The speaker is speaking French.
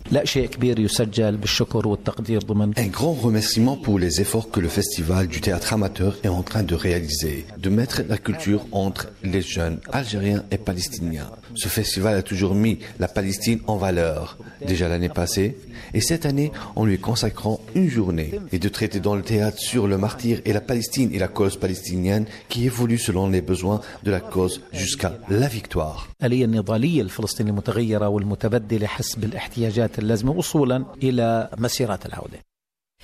لا شيء كبير يسجل بالشكر والتقدير ضمن. Un grand remerciement pour les efforts que le Festival du théâtre amateur est en train de réaliser, de mettre la culture entre les jeunes algériens et palestiniens. Ce festival a toujours mis la Palestine en valeur, déjà l'année passée, et cette année en lui consacrant une journée, et de traiter dans le théâtre sur le martyr et la Palestine et la cause palestinienne qui évolue selon les besoins de la cause jusqu'à la victoire. الآلية النضالية الفلسطينية المتغيرة والمتبدلة حسب الاحتياجات اللازمة وصولا إلى مسيرات العودة.